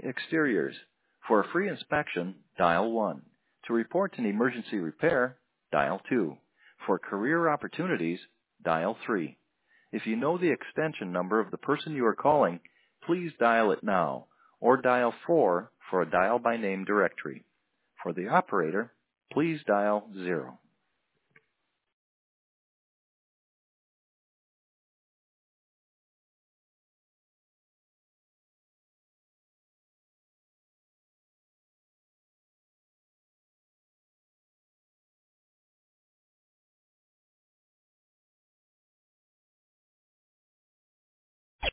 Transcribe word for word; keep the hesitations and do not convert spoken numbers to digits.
Exteriors. For a free inspection, dial one. To report an emergency repair, dial two. For career opportunities, dial three. If you know the extension number of the person you are calling, please dial it now, or dial four for a dial by name directory. For the operator, please dial zero.